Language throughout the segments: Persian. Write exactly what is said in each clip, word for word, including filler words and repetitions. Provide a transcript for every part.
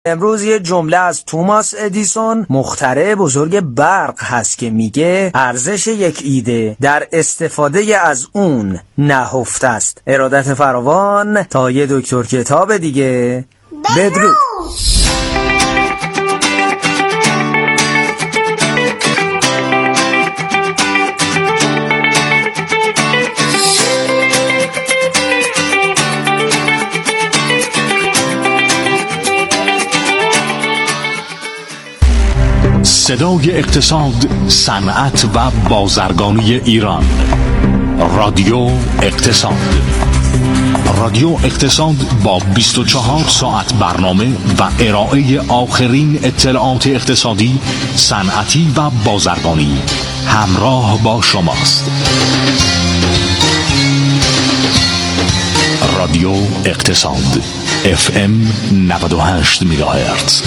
امروز یه جمله از توماس ادیسون مخترع بزرگ برق هست که میگه ارزش یک ایده در استفاده از اون نهفته است. ارادت فراوان تا یه دکتر کتاب دیگه. بدرود. صدای اقتصاد، صنعت و بازرگانی ایران. رادیو اقتصاد. رادیو اقتصاد با بیست و چهار ساعت برنامه و ارائه آخرین اطلاعات اقتصادی، صنعتی و بازرگانی همراه با شماست. رادیو اقتصاد اف ام نود و هشت مگاهرتز.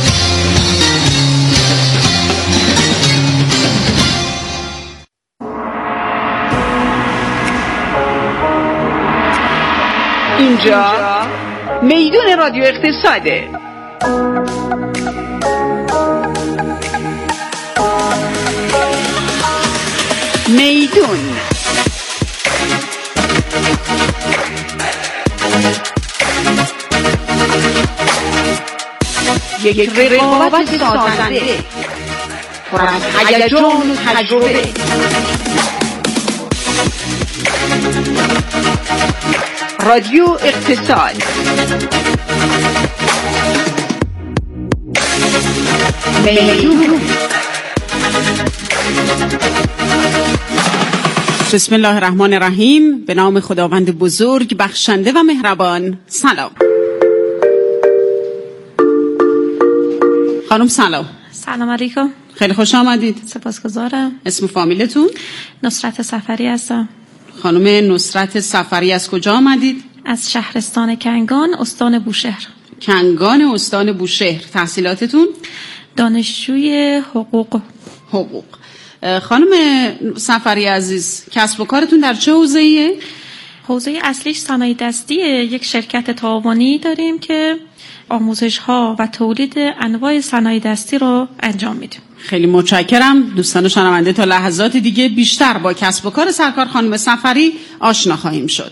اینجا میدون رادیو اقتصاده. میدون یک رقابت سازنده پر از هیجان و تجربه. رادیو اقتصاد. میدون. بسم الله الرحمن الرحیم. به نام خداوند بزرگ بخشنده و مهربان. سلام خانم. سلام. سلام علیکم. خیلی خوش آمدید. سپاسگزارم. اسم فامیلتون؟ نصرت سفری هستم. خانم نصرت سفری از کجا آمدید؟ از شهرستان کنگان، استان بوشهر. کنگان، استان بوشهر. تحصیلاتتون؟ دانشجوی حقوق. حقوق. خانم سفری عزیز، کسب و کارتون در چه حوزه‌ایه؟ حوزه اصلیش صنایع دستیه. یک شرکت تعاونی داریم که آموزش‌ها و تولید انواع صنایع دستی رو انجام میدیم. خیلی متشکرم. دوستان شنونده، تا لحظات دیگه بیشتر با کسب و کار سرکار خانم سفری آشنا خواهیم شد.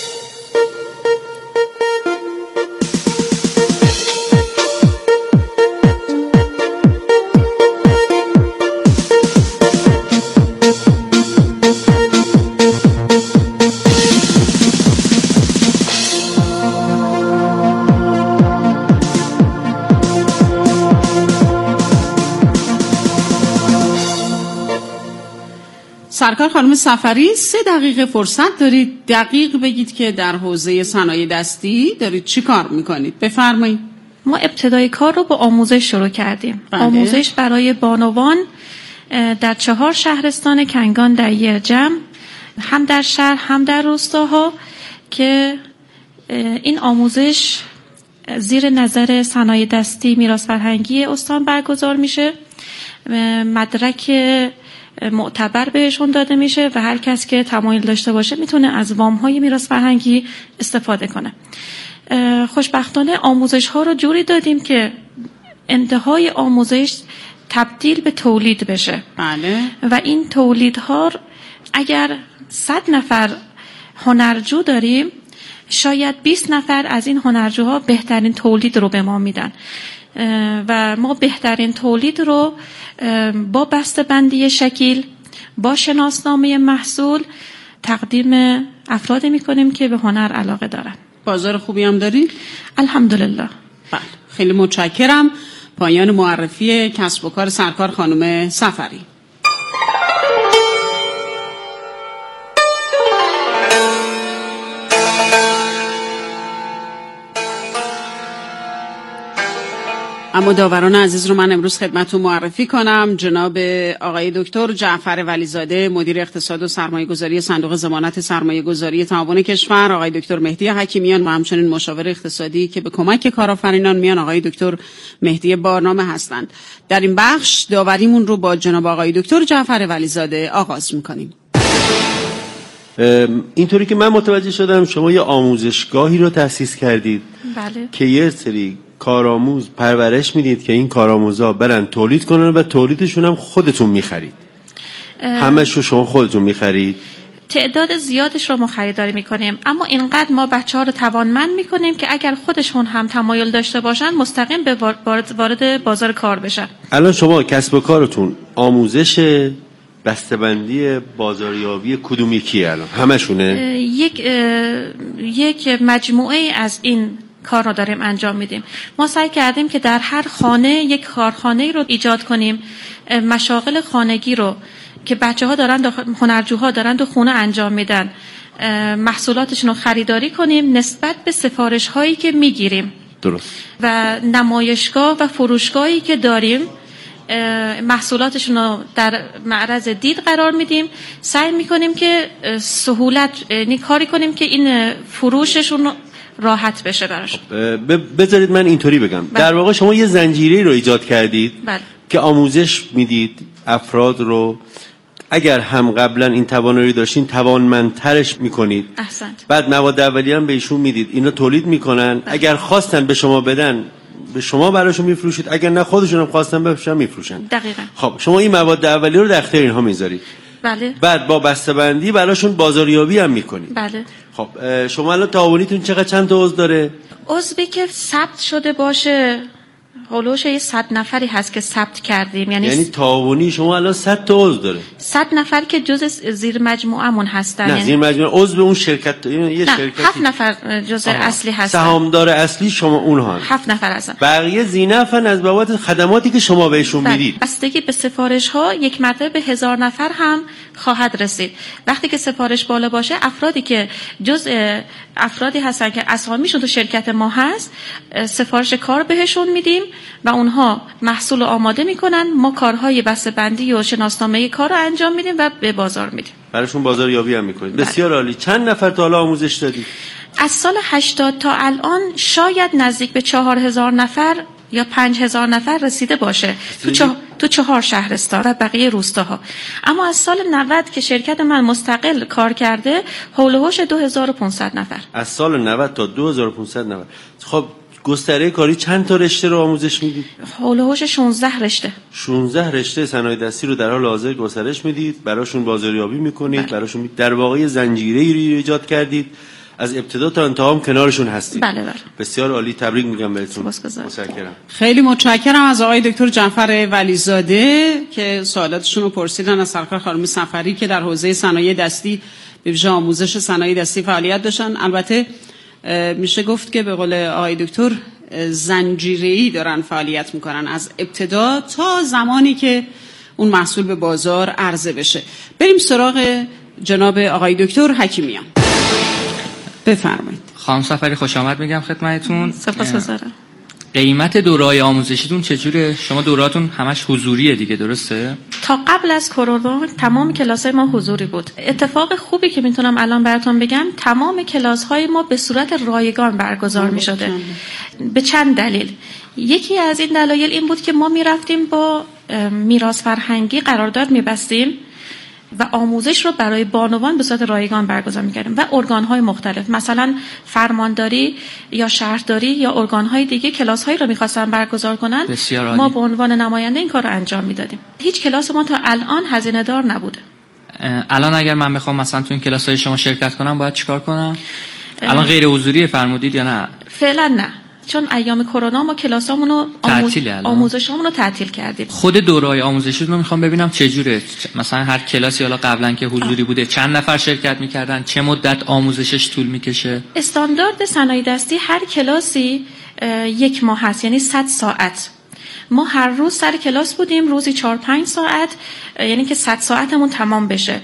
سرکار خانم سفری، سه دقیقه فرصت دارید دقیق بگید که در حوزه صنایع دستی دارید چی کار میکنید. بفرمایید. ما ابتدای کار رو با آموزش شروع کردیم. بله. آموزش برای بانوان در چهار شهرستان کنگان در یک جمع، هم در شهر هم در روستاها، که این آموزش زیر نظر صنایع دستی میراث فرهنگی استان برگزار میشه. مدرک معتبر بهشون داده میشه و هر کس که تمایل داشته باشه میتونه از وام‌های میراث فرهنگی استفاده کنه. خوشبختانه آموزش ها رو جوری دادیم که انتهای آموزش تبدیل به تولید بشه. بله. و این تولیدها اگر صد نفر هنرجو داریم، شاید بیست نفر از این هنرجوها بهترین تولید رو به ما میدن و ما بهترین تولید رو با بسته‌بندی شکل، با شناسنامه محصول تقدیم افراد میکنیم که به هنر علاقه دارن. بازار خوبی هم دارید؟ الحمدلله. بله، خیلی متشکرم. پایان معرفی کسب و کار سرکار خانم سفری. اما داوران عزیز رو من امروز خدمتتون معرفی کنم. جناب آقای دکتر جعفر ولیزاده، مدیر اقتصاد و سرمایه‌گذاری صندوق ضمانت سرمایه‌گذاری تعاون کشور، آقای دکتر مهدی حکیمیان و همچنین مشاور اقتصادی که به کمک کارآفرینان میان، آقای دکتر مهدی بارنامه هستند. در این بخش داوریمون رو با جناب آقای دکتر جعفر ولیزاده آغاز می‌کنیم. اینطوری که من متوجه شدم شما یه آموزشگاهی رو تأسیس کردید. بله. که یه سری کارآموز پرورش میدید که این کارآموزا برن تولید کنن و تولیدشون هم خودتون میخرید؟ همش رو شما خودتون میخرید؟ تعداد زیادش رو ما خریداری میکنیم، اما اینقدر ما بچه ها رو توانمند میکنیم که اگر خودشون هم تمایل داشته باشن مستقیم به وارد بازار کار بشن. الان شما کسب و کارتون آموزش بسته‌بندی بازاریابی کدوم یکیه الان؟ همشونه؟ یک یک مجموعه از این کار رو داریم انجام میدیم. ما سعی کردیم که در هر خانه یک کارخانه رو ایجاد کنیم، مشاغل خانگی رو که بچه ها دارن هنرجوها دارن تو خونه انجام میدن، محصولاتشون رو خریداری کنیم نسبت به سفارش هایی که میگیریم. درست. و نمایشگاه و فروشگاهی که داریم محصولاتشون رو در معرض دید قرار میدیم. سعی میکنیم که سهولت یعنی کاری کنیم که این فروششون راحت بشه براش. بذارید من اینطوری بگم. بله. در واقع شما یه زنجیره رو ایجاد کردید. بله. که آموزش میدید افراد رو، اگر هم قبلا این توانایی داشتین توانمندترش میکنید. احسنت. بعد مواد اولیه هم بهشون میدید، اینا تولید میکنن. بله. اگر خواستن به شما بدن به شما براشون میفروشید، اگر نه خودشون هم خواستن بفروشن میفروشن. دقیقاً. خب شما این مواد اولیه رو در اختیار اینها میذارید. بله. بعد با بسته‌بندی براشون بازاریابی هم میکنید. بله. خب شما الان تعاونیتون چقدر چند تا عضو داره؟ عضوی که ثبت شده باشه هولوش یه صد نفری هست که ثبت کردیم. یعنی یعنی تعاونی شما الان صد تا عضو داره؟ صد نفر که جزء زیر مجموعه‌مون هستن. نه یعنی زیر مجموعه عضو اون شرکت یه شرکتی. هفت نفر جزء اصلی هستن. سهامدار اصلی شما اونها هفت نفر هستن. بقیه ذینفن از بابت خدماتی که شما بهشون میدید. بستگی به سفارش ها یک مرتبه به هزار نفر هم خواهد رسید. وقتی که سفارش بالا باشه افرادی که جزء افرادی هستن که اسامیشون تو شرکت ما هست سفارش کار بهشون میدیم و اونها محصول آماده میکنن، ما کارهای بسته‌بندی و شناسنامه کار رو انجام میدیم و به بازار میدیم. براشون بازاریابی هم میکنید. بسیار عالی. چند نفر تا حالا آموزش دادید؟ از سال هشتاد تا الان شاید نزدیک به چهار هزار نفر یا پنج هزار نفر رسیده باشه تو, چه... تو چهار شهرستان و بقیه روستاها. اما از سال نود که شرکت من مستقل کار کرده حول و حوش دو هزار و پانصد نفر. از سال نود تا دو هزار و پانصد نفر. خب گستره کاری چند تا رشته رو آموزش میدید؟ حول و حوش شانزده رشته. شانزده رشته صنایع دستی رو در حال حاضر گسترش میدید، براشون بازاریابی میکنید. بله. براشون در واقع زنجیره‌ای رو ایجاد کردید، از ابتدا تا انتها هم کنارشون هستید. بله بله. بسیار عالی، تبریک میگم بهتون. متشکرم. خیلی متشکرم از آقای دکتر جعفر ولیزاده که سوالاتشون رو پرسیدن از سرکار خانم صفری که در حوزه صنایع دستی به ویژه آموزش صنایع دستی فعالیت داشتن. البته میشه گفت که به قول آقای دکتر زنجیره‌ای دارن فعالیت میکنن از ابتدا تا زمانی که اون محصول به بازار عرضه بشه. بریم سراغ جناب آقای دکتر حکیمیان. بفرمایید. خانم صفری خوش آمد میگم خدمتتون. سپاسگزارم. قیمت دوره‌های آموزشیتون چجوره؟ شما دوراتون همش حضوریه دیگه درسته؟ تا قبل از کرونا تمام کلاس‌های ما حضوری بود. اتفاق خوبی که میتونم الان براتون بگم تمام کلاس‌های ما به صورت رایگان برگزار می‌شده. به چند دلیل. یکی از این دلایل این بود که ما میرفتیم با میراث فرهنگی قرارداد می‌بستیم و آموزش رو برای بانوان به صورت رایگان برگزار می‌کردیم و ارگان‌های مختلف مثلا فرمانداری یا شهرداری یا ارگان‌های دیگه کلاس‌هایی رو می‌خواستن برگزار کنن، ما به عنوان نماینده این کار رو انجام می‌دادیم. هیچ کلاس ما تا الان هزینه دار نبوده. الان اگر من بخوام مثلا تو این کلاس‌های شما شرکت کنم باید چیکار کنم؟ الان غیر حضوری فرمودید یا نه؟ فعلا نه، چون ایام کرونا ما کلاسامون رو آموز... آموزشامون رو تعطیل کردیم. خود دوره‌های آموزشی رو میخوام ببینم چه جوره. مثلا هر کلاسی حالا قبلا که حضوری بوده چند نفر شرکت میکردن، چه مدت آموزشش طول میکشه؟ استاندارد صنایع دستی هر کلاسی یک ماه هست، یعنی صد ساعت. ما هر روز سر کلاس بودیم، روزی چهار پنج ساعت، یعنی که صد ساعتمون تمام بشه.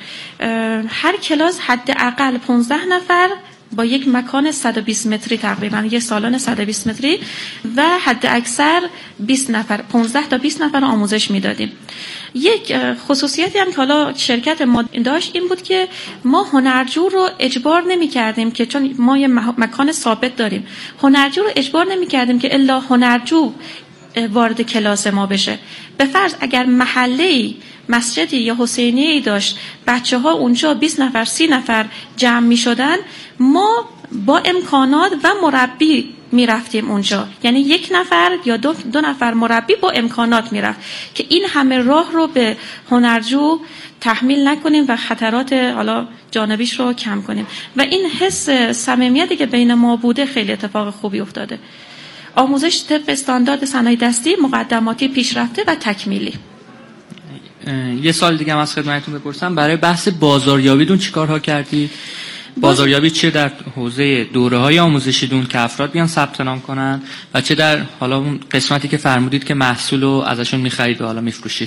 هر کلاس حداقل پانزده نفر با یک مکان صد و بیست متری تقریبا، یک سالن صد و بیست متری و حد اکثر بیست نفر، پانزده تا بیست نفر آموزش میدادیم. یک خصوصیتی هم که حالا شرکت ما داشت این بود که ما هنرجو رو اجبار نمی کردیم که چون ما یه مکان ثابت داریم، هنرجو رو اجبار نمی کردیم که الا هنرجو وارد کلاس ما بشه. به فرض اگر محله‌ای مسجدی یا حسینیه‌ای داشت بچه ها اونجا بیست نفر سی نفر جمع می شدن، ما با امکانات و مربی میرفتیم اونجا، یعنی یک نفر یا دو, دو نفر مربی با امکانات میرفت که این همه راه رو به هنرجو تحمیل نکنیم و خطرات حالا جانبیش رو کم کنیم و این حس صمیمیتی که بین ما بوده خیلی اتفاق خوبی افتاده. آموزش طبق استاندارد صنایع دستی، مقدماتی، پیشرفته و تکمیلی. یه سال دیگه هم از خدمتتون بپرسم، برای بحث بازاریابیتون چیکارها کردید؟ بازاریابی چه در حوزه دوره‌های آموزشیتون که افراد بیان ثبت نام کنن و چه در حالا اون قسمتی که فرمودید که محصولو ازشون می‌خرید و حالا می‌فروشید؟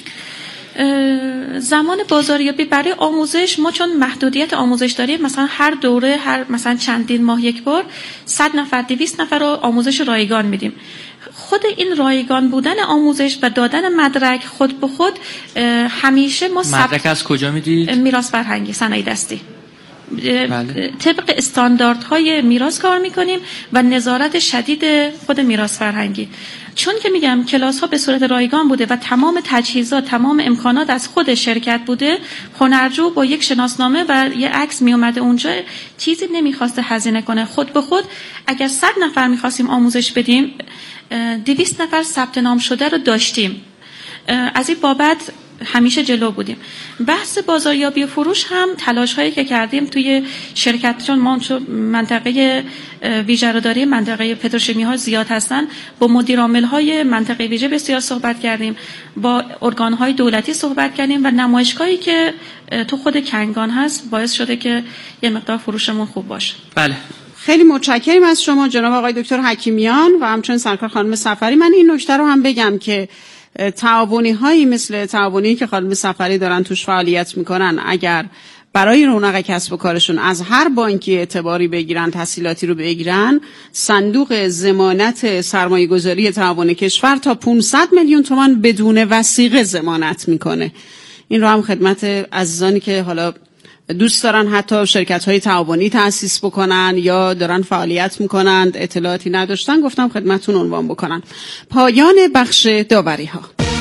زمان بازاریابی برای آموزش ما چون محدودیت آموزش داریم، مثلا هر دوره هر مثلا چندین ماه یک بار صد نفر دویست نفر رو آموزش رایگان میدیم. خود این رایگان بودن آموزش و دادن مدرک خود به خود همیشه ما مدرک از کجا میدید؟ میراث فرهنگی صنایع دستی. بله. طبق استانداردهای میراث کار میکنیم و نظارت شدید خود میراث فرهنگی. چون که میگم کلاس ها به صورت رایگان بوده و تمام تجهیزات، تمام امکانات از خود شرکت بوده، هنرجو با یک شناسنامه و یک عکس میومده اونجا، چیزی نمیخواسته هزینه کنه. خود به خود اگر صد نفر میخواستیم آموزش بدیم، دویست نفر ثبت نام شده رو داشتیم. از این بابت همیشه جلو بودیم. بحث بازاریابی و فروش هم تلاش هایی که کردیم توی شرکت، چون ما منطقه ویژه رو داریم، منطقه پتروشیمی ها زیاد هستن، با مدیر عامل های منطقه ویژه بسیار صحبت کردیم، با ارگان های دولتی صحبت کردیم و نمایشگاهی که تو خود کنگان هست باعث شده که یه مقدار فروشمون خوب باشه. بله. خیلی متشکریم از شما جناب آقای دکتر حکیمیان و همچنین سرکار خانم سفری. من این نکته رو هم بگم که تعاونی هایی مثل تعاونی که خانم سفری دارن توش فعالیت میکنن، اگر برای رونق کسب و کارشون از هر بانکی اعتباری بگیرن، تسهیلاتی رو بگیرن، صندوق ضمانت سرمایه گذاری تعاون کشور تا پانصد میلیون تومان بدون وثیقه ضمانت میکنه. این رو هم خدمت عزیزانی که حالا دوست دارن حتی شرکت‌های تعاونی تأسیس بکنن یا دارن فعالیت میکنند اطلاعاتی نداشتن، گفتم خدمتتون عنوان بکنن. پایان بخش داوری ها.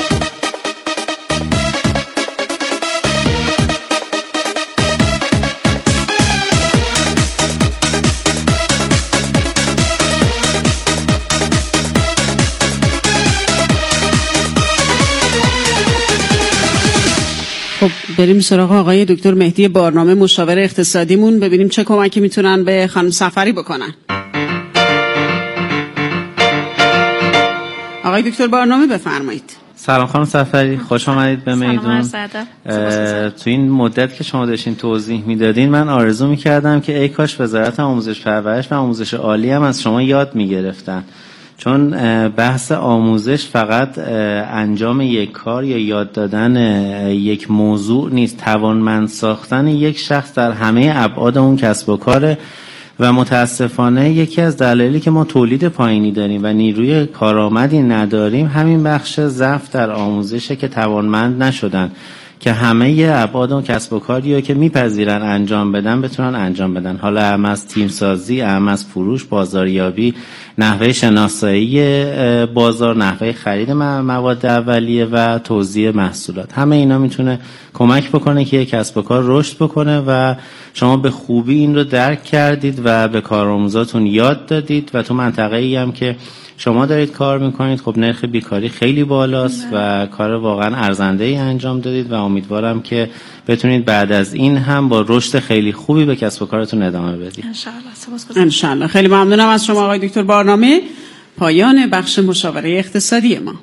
خب بریم سراغ آقای دکتر مهدی بارنامه، مشاور اقتصادیمون، ببینیم چه کمکی میتونن به خانم سفری بکنن. آقای دکتر بارنامه بفرمایید. سلام خانم سفری، خوش آمدید به میدون. تو این مدت که شما داشتین توضیح میدادین من آرزو میکردم که ای کاش وزارت آموزش پرورش و آموزش عالی هم از شما یاد میگرفتن، چون بحث آموزش فقط انجام یک کار یا یاد دادن یک موضوع نیست، توانمند ساختن یک شخص در همه ابعاد اون کسب و کاره و متاسفانه یکی از دلایلی که ما تولید پایینی داریم و نیروی کارآمدی نداریم همین بخش ضعف در آموزشه که توانمند نشدن که همه ابعاد و کسب و کاری که میپذیرن انجام بدن بتونن انجام بدن، حالا هم از تیم سازی، هم از فروش، بازاریابی، نحوه شناسایی بازار، نحوه خرید مواد اولیه و توزیع محصولات، همه اینا میتونه کمک بکنه که یک کسب و کار رشد بکنه و شما به خوبی این رو درک کردید و به کارآموزاتون یاد دادید و تو منطقه‌ای هم که شما دارید کار میکنید خب نرخ بیکاری خیلی بالاست و کار واقعا ارزنده‌ای انجام دادید و امیدوارم که بتونید بعد از این هم با رشد خیلی خوبی به کسب و کارتون ادامه بدید. ان شاء الله. خیلی ممنونم از شما آقای دکتر بارنامه. پایان بخش مشاوره اقتصادی ما.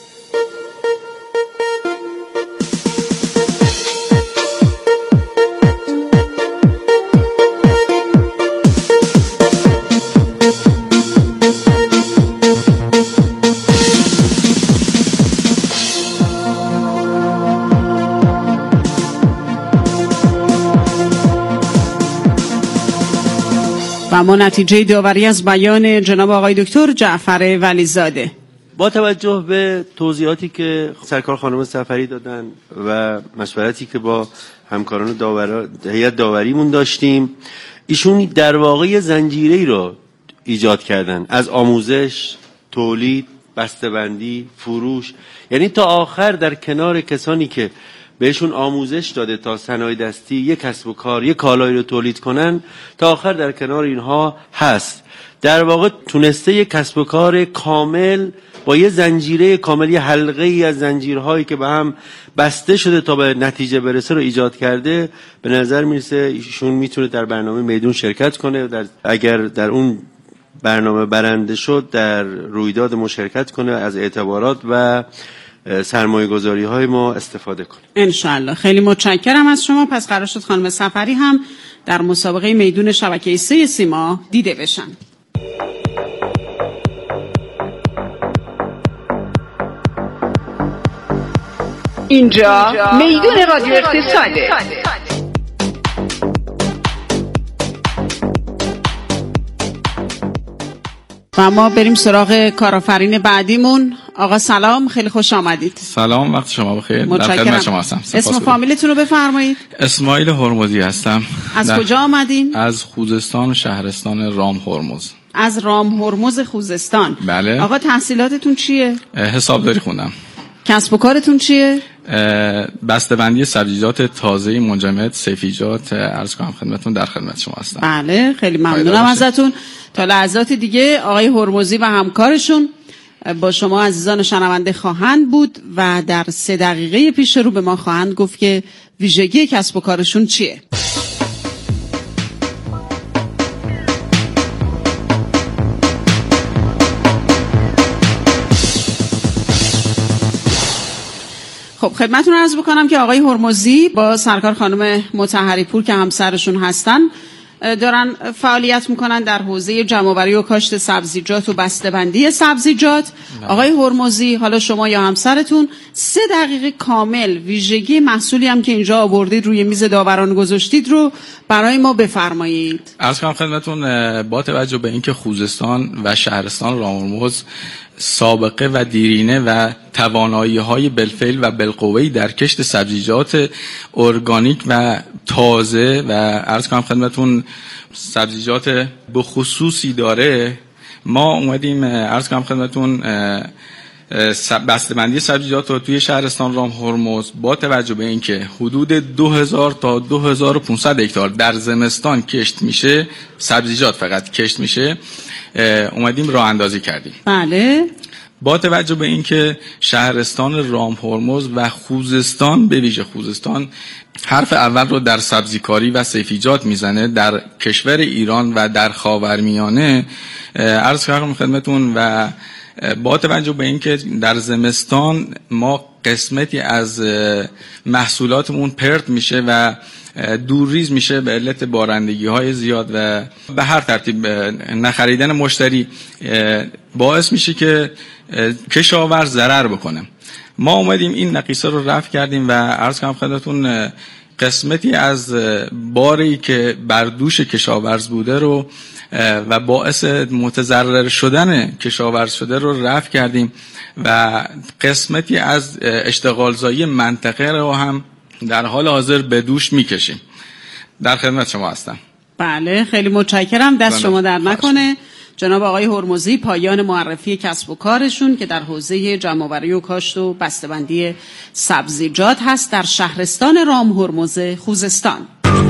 اما نتیجه داوری از بیان جناب آقای دکتر جعفر ولیزاده. با توجه به توضیحاتی که سرکار خانم سفری دادن و مشورتی که با همکاران داور هیئت داوریمون داشتیم، ایشون در واقع زنجیره‌ای رو ایجاد کردن از آموزش، تولید، بسته‌بندی، فروش، یعنی تا آخر در کنار کسانی که بهشون آموزش داده تا صنایع دستی، یک کسب و کار، یک کالایی رو تولید کنن، تا آخر در کنار اینها هست. در واقع تونسته یک کسب و کار کامل با یه زنجیره کامل، یه حلقه ای از زنجیرهایی که به هم بسته شده تا به نتیجه برسه رو ایجاد کرده. به نظر میرسه ایشون میتونه در برنامه میدون شرکت کنه، در اگر در اون برنامه برنده شد در رویداد ما شرکت کنه، از اعتبارات و سرمایه گذاری های ما استفاده کنه انشالله. خیلی متشکرم از شما. پس قرار شد خانم سفری هم در مسابقه میدون شبکه سه سیما دیده بشن. اینجا میدون رادیو اقتصاده. و ما بریم سراغ کارآفرین بعدیمون. آقا سلام، خیلی خوش آمدید. سلام، وقت شما بخیر. در خدمت شما هستم. اسم و فامیلتون رو بفرمایید. اسماعیل هرمزی هستم. از کجا آمدین؟ از خوزستان، شهرستان رام هرمز. از رام هرمز خوزستان. بله. آقا تحصیلاتتون چیه؟ حسابداری خوندم. کسب و کارتون چیه؟ بسته‌بندی سبزیجات تازه منجمد، سیفیجات. عرض کنم خدمتتون در خدمت شما هستم. بله، خیلی ممنونم ازتون. تا لحظات دیگه آقای هرمزی و همکارشون با شما عزیزان شنونده خواهند بود و در سه دقیقه پیش رو به ما خواهند گفت که ویژگی کسب و کارشون چیه. خب خدمتتون عرض بکنم که آقای هرمزی با سرکار خانم مطهری پور که همسرشون هستن دارن فعالیت میکنن در حوزه جمع‌آوری و کاشت سبزیجات و بسته‌بندی سبزیجات. آقای هرمزی، حالا شما یا همسرتون سه دقیقه کامل ویژگی محصولی هم که اینجا آوردید روی میز داوران گذاشتید رو برای ما بفرمایید. عرض کنم خدمتتون با توجه به اینکه خوزستان و شهرستان رام هرمز سابقه و دیرینه و توانایی‌های بالفعل و بالقوه‌ای در کشت سبزیجات ارگانیک و تازه و عرض کنم خدمتتون سبزیجات به خصوصی داره، ما اومدیم عرض کنم خدمتتون بسته‌بندی سبزیجات رو توی شهرستان رام هرمز با توجه به اینکه حدود دو هزار تا دو هزار و پانصد هکتار در زمستان کشت میشه، سبزیجات فقط کشت میشه، اومدیم راه اندازی کردیم. بله. با توجه به اینکه شهرستان رام هرمز و خوزستان، به ویژه خوزستان، حرف اول رو در سبزیکاری و سیفیجات میزنه در کشور ایران و در خاورمیانه، عرض کردم خدمتون، و با توجه به اینکه در زمستان ما قسمتی از محصولاتمون پرت میشه و دورریز میشه به علت بارندگی های زیاد و به هر ترتیب نخریدن مشتری باعث میشه که کشاورز ضرر بکنه. ما اومدیم این نقیصه رو رفع کردیم و عرض کنم خدمتتون قسمتی از باری که بر دوش کشاورز بوده رو و باعث متضرر شدن کشاورز شده رو رفع کردیم و قسمتی از اشتغالزایی منطقه رو هم در حال حاضر به دوش میکشیم. در خدمت شما هستم. بله، خیلی متشکرم. دست بله. شما در نکنه. جناب آقای هرمزی پایان معرفی کسب و کارشون که در حوزه جمع‌آوری و کاشت و بسته‌بندی سبزیجات هست در شهرستان رام هرمز خوزستان.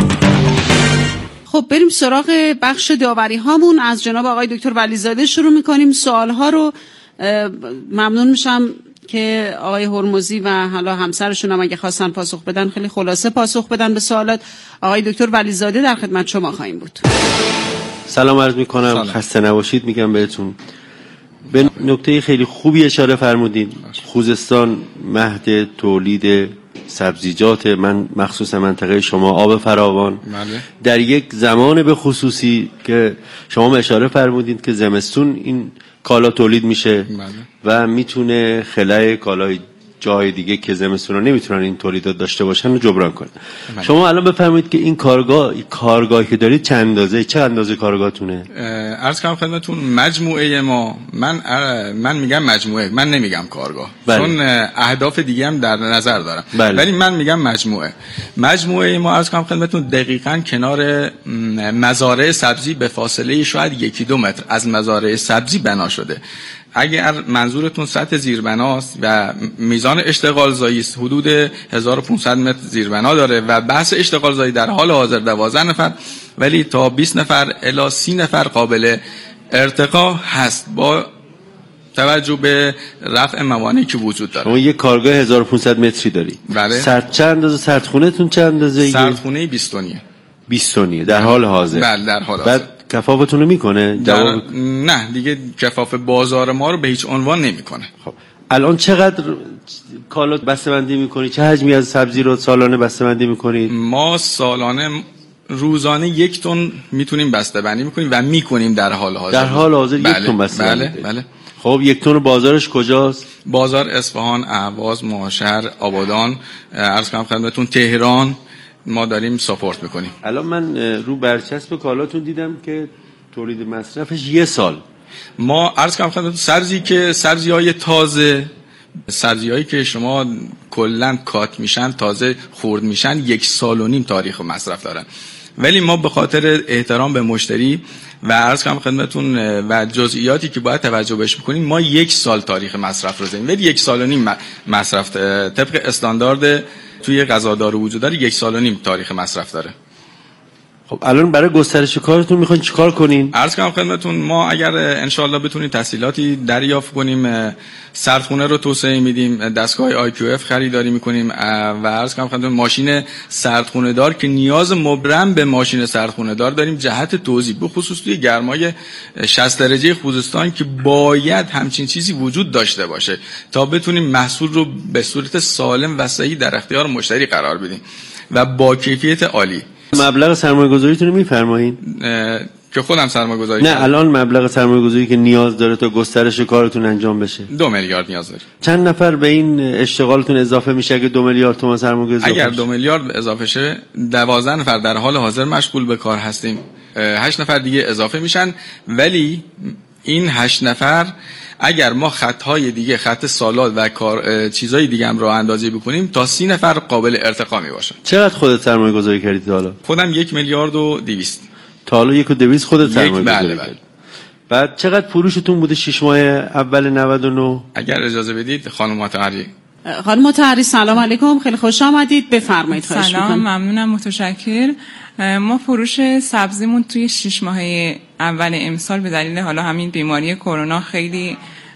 خب بریم سراغ بخش داوری هامون. از جناب آقای دکتر ولیزاده شروع میکنیم. سوال ها رو ممنون میشم که آقای هرمزی و حالا همسرشون هم اگه خواستن پاسخ بدن خیلی خلاصه پاسخ بدن به سوالات. آقای دکتر ولیزاده در خدمت شما خواهیم بود. سلام عرض میکنم، خسته نباشید میگم بهتون. به نکته خیلی خوبی اشاره فرمودین. خوزستان مهد تولید سبزیجات، من مخصوص منطقه شما آب فراوان، بله. در یک زمان به خصوصی که شما اشاره فرمودید که زمستون این کالا تولید میشه، بله. و میتونه خلای کالای جای دیگه که زمستونا نمیتونن این تولیدات داشته باشن رو جبران کنه. بله. شما الان بفرمایید که این کارگاه کارگاهی که دارید چند اندازه چه اندازه کارگاهتونه؟ عرض کنم خدمتتون مجموعه ما، من من میگم مجموعه، من نمیگم کارگاه، بله. چون اهداف دیگه هم در نظر دارم، بله. ولی من میگم مجموعه. مجموعه ما عرض کنم خدمتتون دقیقاً کنار مزارع سبزی به فاصله شاید یکی دو متر از مزارع سبزی بنا شده. اگر منظورتون سطح زیربناست و میزان اشتغال زایی است حدود هزار و پانصد متر زیربنا داره و بحث اشتغال زایی در حال حاضر دوازده نفر ولی تا بیست نفر الی سی نفر قابل ارتقا هست با توجه به رفع موانعی که وجود داره. شما یک کارگاه هزار و پانصد متری داری. بله. سرد چند اندازه سردخونه تون چند اندازه؟ سردخونه بیست تونیه. بیست تونیه در حال حاضر. بله در حال حاضر. بعد کفافتون رو میکنه؟ در... نه دیگه کفاف بازار ما رو به هیچ عنوان نمیکنه. خب الان چقدر کالا بسته‌بندی میکنید؟ چه حجمی از سبزی رو سالانه بسته‌بندی میکنید؟ ما سالانه روزانه یک تن میتونیم بسته‌بندی میکنیم و میکنیم در حال حاضر. در حال حاضر بله. یک تن بسته‌بندی. بله بله. خب یک تن بازارش کجاست؟ بازار اصفهان، اهواز، ماشهر، آبادان، عرض کنم خدمتتون تهران ما داریم ساپورت میکنیم. الان من رو برچسب کالاتون دیدم که تولید مصرفش یه سال. ما عرض کنم خدمتتون سبزی که سبزی‌های تازه سبزی‌هایی که شما کلاً کات میشن تازه خورد میشن یک سال و نیم تاریخ مصرف دارن. ولی ما به خاطر احترام به مشتری و عرض کنم خدمتتون و جزئیاتی که باید توجه بهش بکنیم ما یک سال تاریخ مصرف رو داریم ولی یک سال و نیم مصرف طبق استاندارد توی غذادار وجود داره یک سال و نیم تاریخ مصرف داره. خب الان برای گسترش کارتون میخواین چیکار کنین؟ عرض کنم خدمتتون ما اگر انشالله بتونیم تسهیلاتی دریافت کنیم سردخونه رو توسعه میدیم دستگاه آی کیو اف خریداری میکنیم و عرض کنم خدمتتون ماشین سردخونه دار که نیاز مبرم به ماشین سردخونه دار داریم جهت توزیع به خصوص توی گرمای شصت درجه خوزستان که باید همچین چیزی وجود داشته باشه تا بتونیم محصول رو به صورت سالم و صحیح در اختیار مشتری قرار بدیم و با کیفیت عالی. مبلغ سرمایه گذاریتون رو میفرمایید؟ که خودم سرمایه گذاری نه الان مبلغ سرمایه گذاری که نیاز داره تا گسترش کارتون انجام بشه دو میلیارد نیاز داره. چند نفر به این اشتغالتون اضافه میشه اگه دو میلیارد تومان سرمایه گذاری اگر دو میلیارد اضافه شه دوازده نفر در حال حاضر مشغول به کار هستیم هشت نفر دیگه اضافه میشن ولی این هشت نفر اگر ما خطهای دیگه خط سالات و کار چیزای دیگه هم رو اندازی بکنیم تا سی نفر قابل ارتقا می باشه. چقدر خودت سرمایه گذاری کردی تا حالا؟ خودم یک میلیارد و دویست. تا حالا یک و دویست خودت سرمایه بله گذاری بله. کردی. بعد چقدر فروشتون بوده شش ماه اول نود و نه؟ اگر اجازه بدید خانم مطهری. خانم مطهری سلام علیکم خیلی خوش آمدید بفرمایید. سلام ممنونم متشکر. ما فروش سبزیمون توی شش ماهه اول امسال به دلیل حالا همین بیماری کرونا خیلی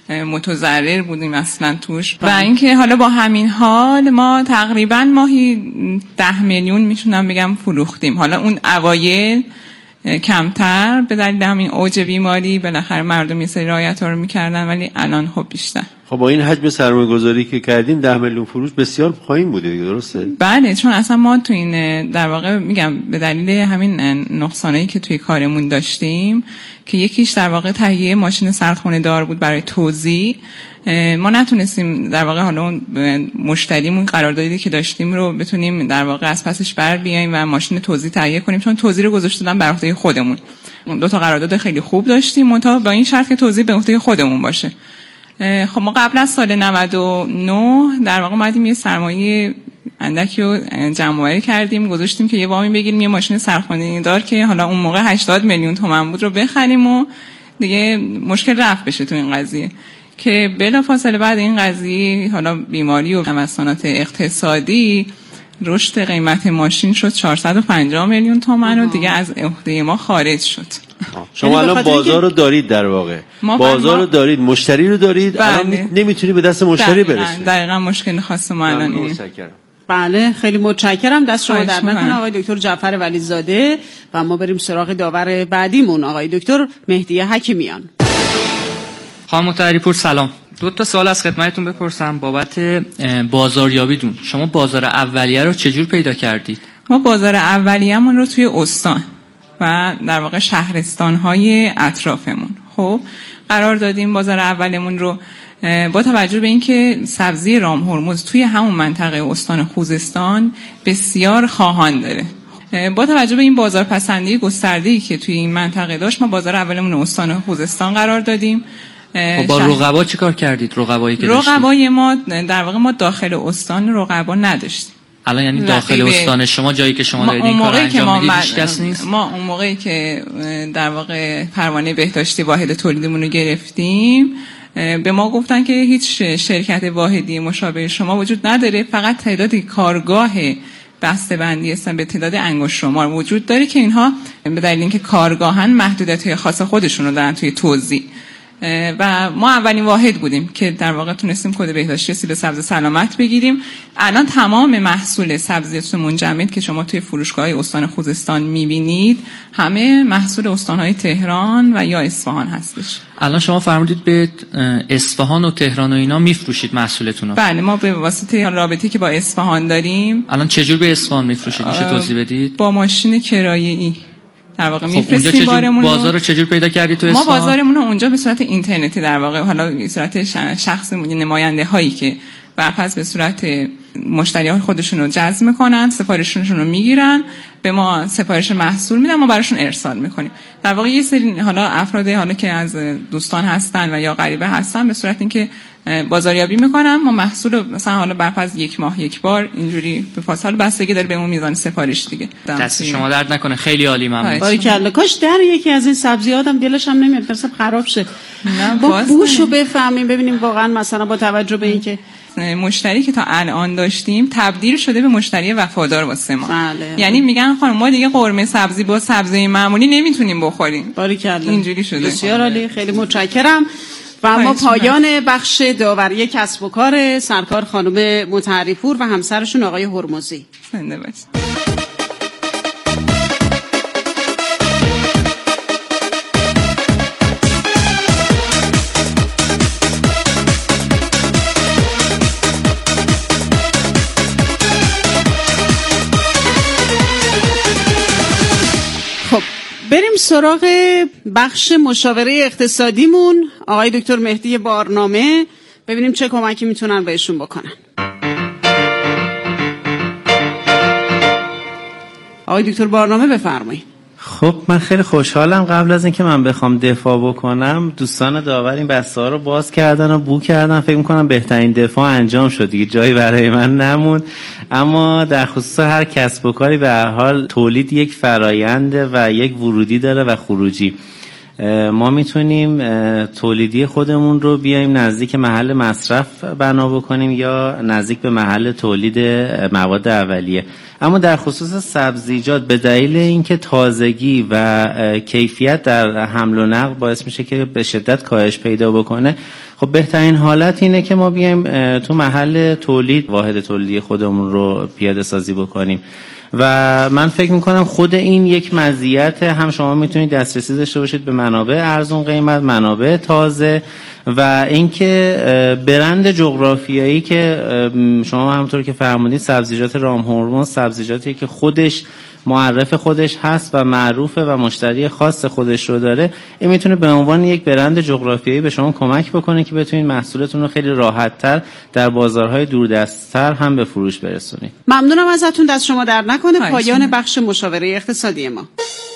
متضرر بودیم اصلا توش و اینکه حالا با همین حال ما تقریبا ماهی ده میلیون میشونم بگم فروختیم. حالا اون اوایل کمتر به دلیل همین اوج بیماری بالاخره مردم یه سری رعایت‌ها رو میکردن ولی الان خب بیشتر. خب با این حجم سرمایه گذاری که کردین ده میلیون فروش بسیار پایین بوده دیگه درسته؟ بله چون اصلا ما تو این در واقع میگم به دلیل همین نقصانایی که توی کارمون داشتیم که یکیش در واقع تهیه ماشین سردخونه دار بود برای توزیع ما نتونستیم در واقع حالا اون مشتریمون قراردادی که داشتیم رو بتونیم در واقع از پسش بر بیایم و ماشین توزیع تهیه کنیم چون توزیع رو گذاشته بودن بر عهده خودمون. دو تا قرارداد خیلی خوب داشتیم منتها با این شرط که توزیع به عهده خودمون باشه. خب ما قبل از سال نود و نه در واقع اومدیم یه سرمایه اندکی رو جمع‌آوری کردیم گذاشتیم که یه وامی بگیریم یه ماشین سردخونه دار که حالا اون موقع هشتاد میلیون تومان بود رو بخریم و دیگه مشکل رفع بشه تو این قضیه که بلافاصله بعد این قضیه حالا بیماری و نوسانات اقتصادی رشد قیمت ماشین شد چهارصد و پنجاه میلیون تومان و دیگه از عهده ما خارج شد. شما الان بازار رو دارید در واقع بازار رو دارید مشتری رو دارید الان نمیتونی به دست مشتری برسید. دقیقاً مشکل خاص ما الان اینه. بله خیلی متشکرم دست شما در نکنه آقای دکتر جعفر ولیزاده و ما بریم سراغ داور بعدیمون آقای دکتر مهدی حکیمیان. خانم مطهری پور سلام. دو تا سوال از خدمتتون بپرسم بابت بازاریابیتون. شما بازار اولیه رو چجور پیدا کردید؟ ما بازار اولیه‌مون رو توی استان و در واقع شهرستان‌های اطرافمون خب قرار دادیم. بازار اولمون رو با توجه به اینکه سبزی رام هرمز توی همون منطقه استان خوزستان بسیار خواهان داره با توجه به این بازار پسندی گسترده‌ای که توی این منطقه داشت ما بازار اولمون استان خوزستان قرار دادیم. با رقبا چی کار کردید؟ رقبایی که داشتید؟ رقبای ما در واقع ما داخل استان رقبا نداشتیم. الان یعنی داخل استان شما جایی که شما دارید این کار انجام میدید هیچ کس نیست؟ ما اون موقعی که در واقع پروانه بهداشتی واحد تولیدمون رو گرفتیم به ما گفتن که هیچ شرکت واحدی مشابه شما وجود نداره، فقط تعداد کارگاه بسته‌بندی هستن به تعداد انگشت شمار وجود داره که اینها به دلیل اینکه کارگاهن محدودیت‌های خاص خودشون رو دارن توی توزیع. و ما اولین واحد بودیم که در واقع تونستیم کد بهداشتی سیب سبز سلامت بگیریم. الان تمام محصول سبزیجات منجمد که شما توی فروشگاه‌های استان خوزستان می‌بینید همه محصول استان‌های تهران و یا اصفهان هستش. الان شما فرمودید به اصفهان و تهران و اینا میفروشید محصولتون رو؟ بله، ما به واسطه رابطه‌ای که با اصفهان داریم. الان چجور به اصفهان میفروشید؟ میشه توضیح بدید؟ با ماشین کرایه‌ای در واقع خب میفرستیم بارمون. بازار رو چجور پیدا کردید تو اصفهان؟ ما بازارمون رو اونجا به صورت اینترنتی در واقع، حالا به صورت شخصی نماینده هایی که برپس به صورت مشتریان خودشون رو جذب میکنن، سفارششون رو میگیرن، به ما سفارش محصول میدن، ما براشون ارسال میکنیم. در واقع یه سری حالا افراد حالا که از دوستان هستن و یا غریبه هستن به صورت اینکه بازاریابی میکنن، ما محصول رو مثلا حالا برپس یک ماه یک بار اینجوری به فاصله بستگی داره به اون میزان سفارش دیگه. دست شما درد نکنه، خیلی عالی، ممنون. باریکلا. کاش در یکی از این سبزیاتم دلش هم نمیاد مثلا خراب شه. نه با بوشو بفهمیم ببینیم واقعا مثلا با توجه به اینکه مشتری که تا الان داشتیم تبدیل شده به مشتری وفادار واسه ما. بله. یعنی میگن خانم ما دیگه قرمه سبزی با سبزی معمولی نمیتونیم بخوریم. باریکلا. اینجوری شده. بسیار عالی، خیلی متشکرم. و اما پایان بخش داوری کسب و کار سرکار خانم مطهری‌پور و همسرشون آقای هرمزی. زنده باشید. بریم سراغ بخش مشاوره اقتصادیمون. آقای دکتر مهدی بارنامه، ببینیم چه کمکی میتونن بهشون بکنن. آقای دکتر بارنامه بفرمایید. خب من خیلی خوشحالم. قبل از اینکه من بخوام دفاع بکنم دوستان داور این بسته ها رو باز کردن و بو کردن، فکر میکنم بهترین دفاع انجام شد دیگه، جایی برای من نموند. اما در خصوص هر کسب و کاری به هر حال تولید یک فراینده و یک ورودی داره و خروجی. ما میتونیم تولیدی خودمون رو بیایم نزدیک محل مصرف بنا بکنیم یا نزدیک به محل تولید مواد اولیه. اما در خصوص سبزیجات به دلیل اینکه تازگی و کیفیت در حمل و نقل باعث میشه که به شدت کاهش پیدا بکنه، خب بهترین حالت اینه که ما بیایم تو محل تولید واحد تولیدی خودمون رو پیاده سازی بکنیم. و من فکر میکنم خود این یک مزیت، هم شما میتونید دسترسی داشته باشید به منابع ارزون قیمت، منابع تازه، و اینکه برند جغرافیایی که شما همونطور که فرمودید سبزیجات رام هرمز سبزیجاتی که خودش معرف خودش هست و معروفه و مشتری خاص خودش رو داره، این میتونه به عنوان یک برند جغرافیایی به شما کمک بکنه که بتونید محصولتون رو خیلی راحت‌تر در بازارهای دوردست‌تر هم به فروش برسونید. ممنونم ازتون، دست شما درد نکنه. پایان بخش مشاوره اقتصادی ما.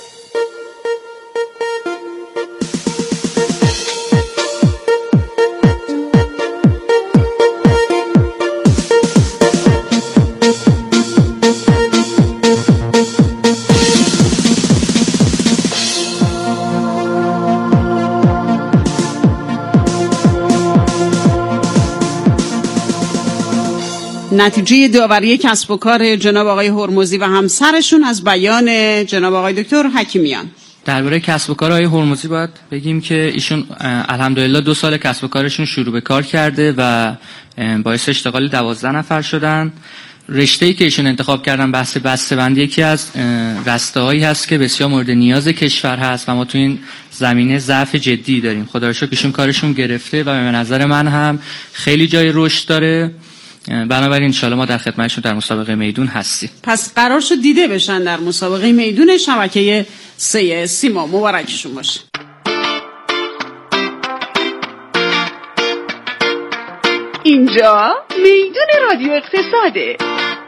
نتیجه داوری کسب و کار جناب آقای هرمزی و همسرشون از بیان جناب آقای دکتر حکیمیان. درباره کسب و کار آقای هرمزی باید بگیم که ایشون الحمدلله دو سال کسب و کارشون شروع به کار کرده و باعث اشتغال دوازده نفر شدن. رشته‌ای که ایشون انتخاب کردن بحث بسته‌بندی یکی از رسته‌هایی هست که بسیار مورد نیاز کشور هست و ما تو این زمینه ضعف جدی داریم. خدا رو شکر ایشون کارشون گرفته و به نظر من هم خیلی جای رشد داره. بنابراین انشالله ما در خدمتشون در مسابقه میدون هستیم. پس قرار شد دیده بشن در مسابقه میدون شبکه سه سیما. مبارکشون باشه. اینجا میدون رادیو اقتصاده.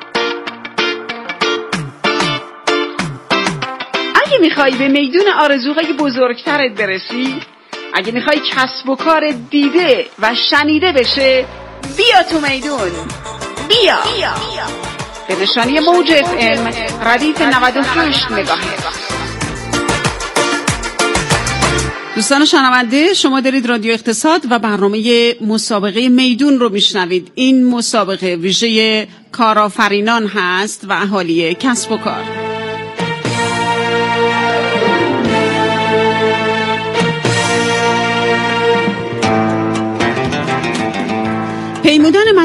اگه میخوای به میدون آرزوهای بزرگترت برسی، اگه میخوای کسب و کار دیده و شنیده بشه، بیا تو میدون. بیا, بیا. به نشانی موج اف ام ردیف نود و هشت مگاهرتز. دوستان شنونده، شما دارید رادیو اقتصاد و برنامه مسابقه میدون رو میشنوید. این مسابقه ویژه کارآفرینان هست و اهالی کسب و کار. پیمودن